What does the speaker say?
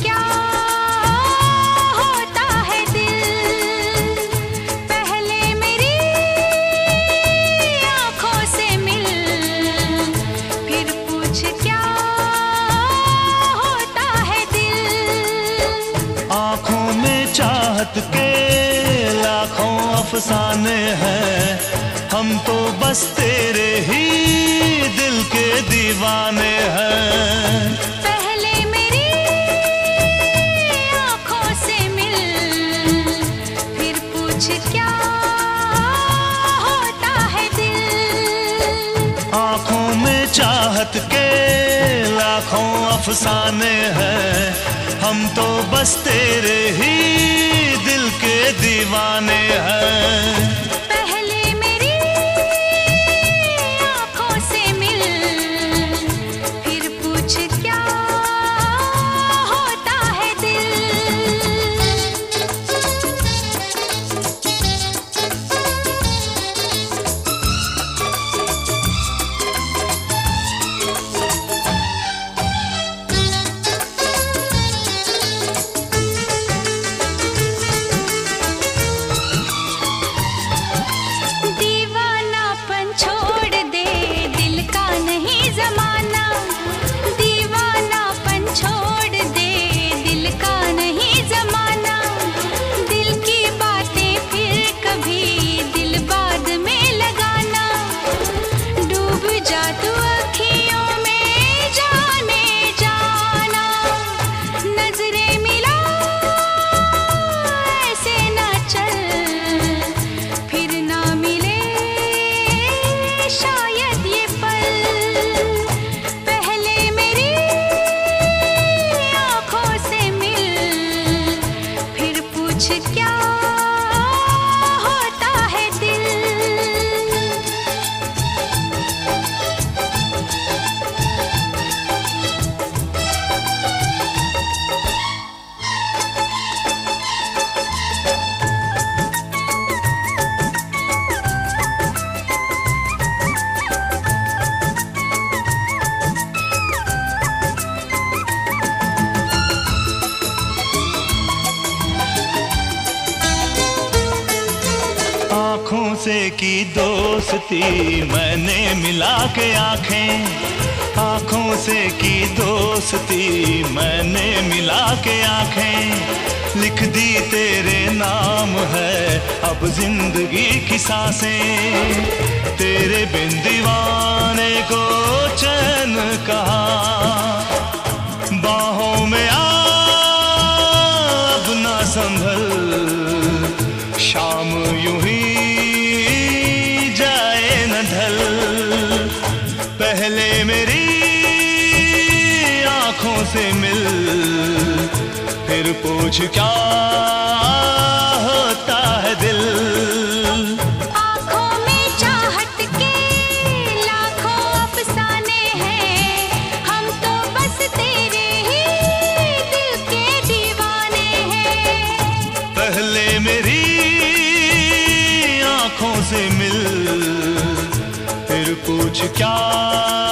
क्या होता है दिल, पहले मेरी आँखों से मिल, फिर पूछ क्या होता है दिल। आँखों में चाहत के लाखों अफसाने हैं, हम तो बस तेरे ही दिल के दीवाने हैं। पहले मेरी आँखों से मिल, फिर पूछ क्या होता है दिल। आँखों में चाहत के लाखों अफसाने हैं, हम तो बस तेरे ही दिल के दीवाने हैं। आँखों से की दोस्ती मैंने मिला के आँखें, आँखों से की दोस्ती मैंने मिला के आँखें, लिख दी तेरे नाम है अब जिंदगी की सांसें, तेरे बिन दीवाने को चैन कहाँ, बाहों में आ अब ना संभल, शाम यूं ही जाए न ढल। पहले मेरी आँखों से मिल, फिर पूछ क्या होता है दिल। आँखों में चाहत के लाखों अफसाने हैं, हम तो बस तेरे ही दिल के दीवाने हैं। पहले मेरी आँखों से मिल, फिर पूछ क्या